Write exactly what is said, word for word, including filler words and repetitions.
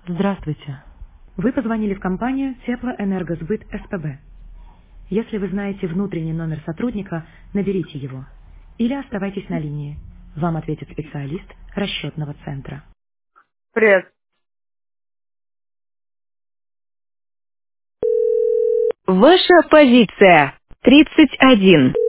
Здравствуйте. Вы позвонили в компанию Теплоэнергосбыт СПБ. Если вы знаете внутренний номер сотрудника, наберите его. Или оставайтесь на линии. Вам ответит специалист расчетного центра. Привет. Ваша позиция тридцать один.